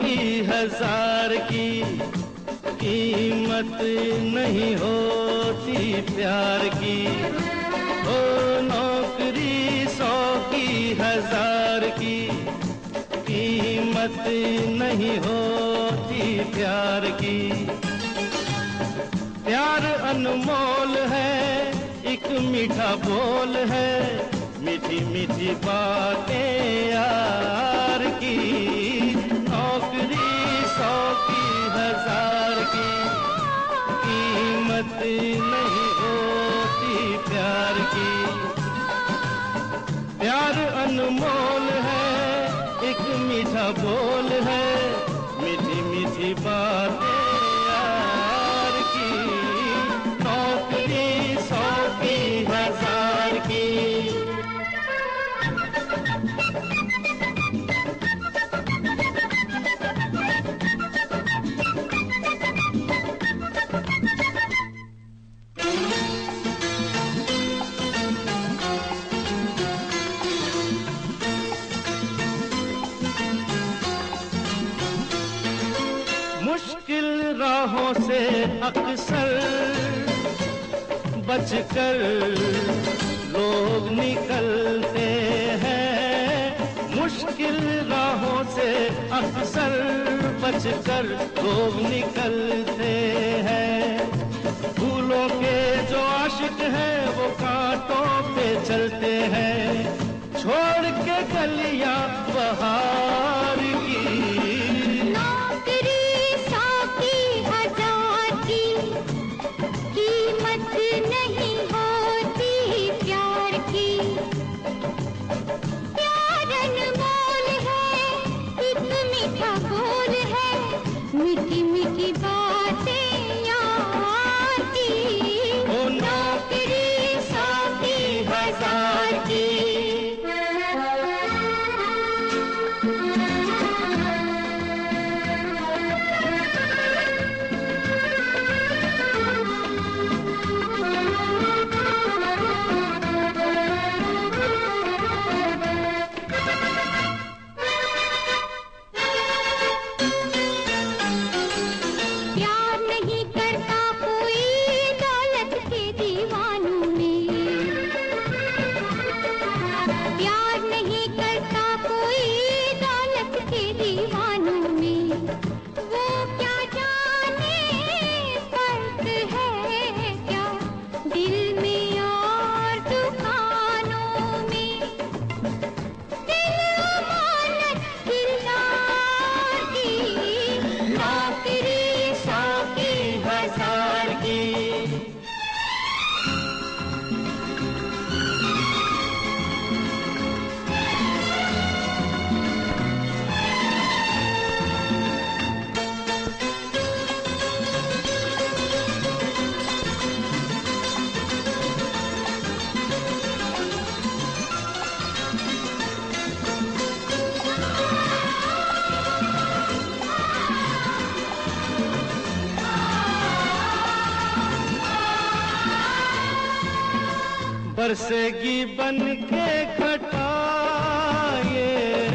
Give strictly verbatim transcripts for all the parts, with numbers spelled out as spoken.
की हजार की, कीमत नहीं होती प्यार की। ओ नौकरी सौ की हजार की, कीमत नहीं होती प्यार की। प्यार अनमोल है, एक मीठा बोल है, मीठी मीठी बातें यार की। नौकरी सौ की हजार की, कीमत नहीं होती प्यार की। प्यार अनमोल है, एक मीठा बोल है, मीठी मीठी बातें यार की। नौकरी सौ की हजार की। मुश्किल राहों से अक्सर बचकर लोग निकलते हैं। मुश्किल राहों से अक्सर बचकर लोग निकलते हैं। फूलों के जो आशिक हैं वो कांटों पे चलते हैं, छोड़ के कलियां बहार की। नहीं होती प्यार की। प्यार अनमोल है, एक मीठा बोल है, मीठी मीठी बातें यार की। ओ नौकरी सौ की हजार की। बरसेगी बन के घटा ये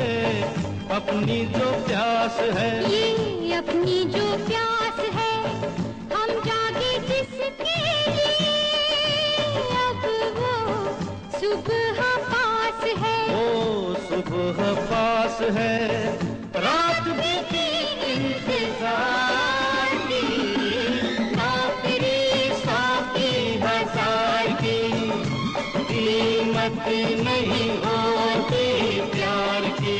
अपनी जो प्यास है, ये अपनी जो प्यास है, हम जागे जिसके लिए अब वो सुबह पास है। वो सुबह पास है, रात बीती इंतजार की। नौकरी सौ की हजार की, कीमत नहीं होती प्यार की।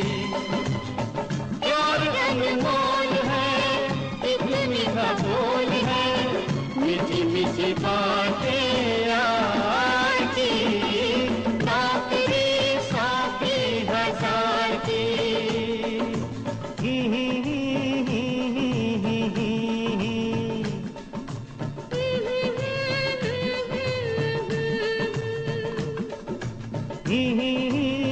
प्यार अनमोल है, एक मीठा बोल है, मीठी मीठी बातें यार की। नौकरी सौ की हजार की। Mm-hmm.